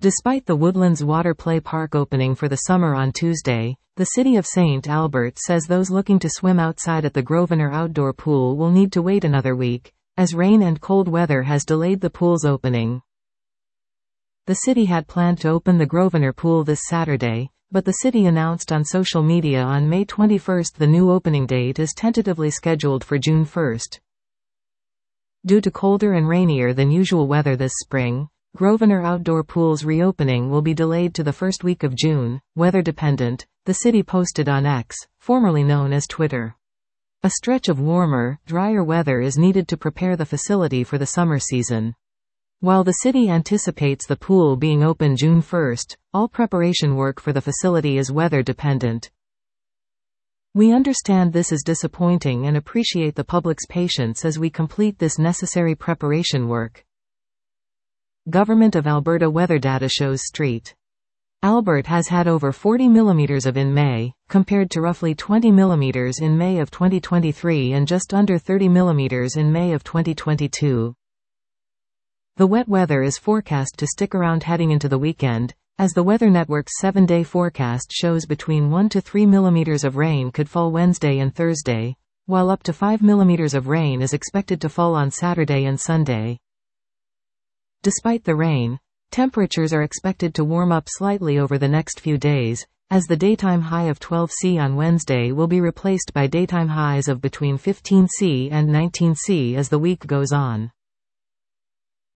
Despite the Woodlands Water Play Park opening for the summer on Tuesday, the city of St. Albert says those looking to swim outside at the Grosvenor Outdoor Pool will need to wait another week, as rain and cold weather has delayed the pool's opening. The city had planned to open the Grosvenor Pool this Saturday, but the city announced on social media on May 21 the new opening date is tentatively scheduled for June 1. Due to colder and rainier than usual weather this spring, Grosvenor Outdoor Pool's reopening will be delayed to the first week of June, weather dependent, the city posted on X, formerly known as Twitter. A stretch of warmer, drier weather is needed to prepare the facility for the summer season. While the city anticipates the pool being open June 1, all preparation work for the facility is weather dependent. We understand this is disappointing and appreciate the public's patience as we complete this necessary preparation work. Government of Alberta weather data shows St. Albert has had over 40 mm of in May, compared to roughly 20 mm in May of 2023 and just under 30 mm in May of 2022. The wet weather is forecast to stick around heading into the weekend, as the Weather Network's 7-day forecast shows between 1 to 3 mm of rain could fall Wednesday and Thursday, while up to 5 mm of rain is expected to fall on Saturday and Sunday. Despite the rain, temperatures are expected to warm up slightly over the next few days, as the daytime high of 12 degrees on Wednesday will be replaced by daytime highs of between 15 degrees and 19 degrees as the week goes on.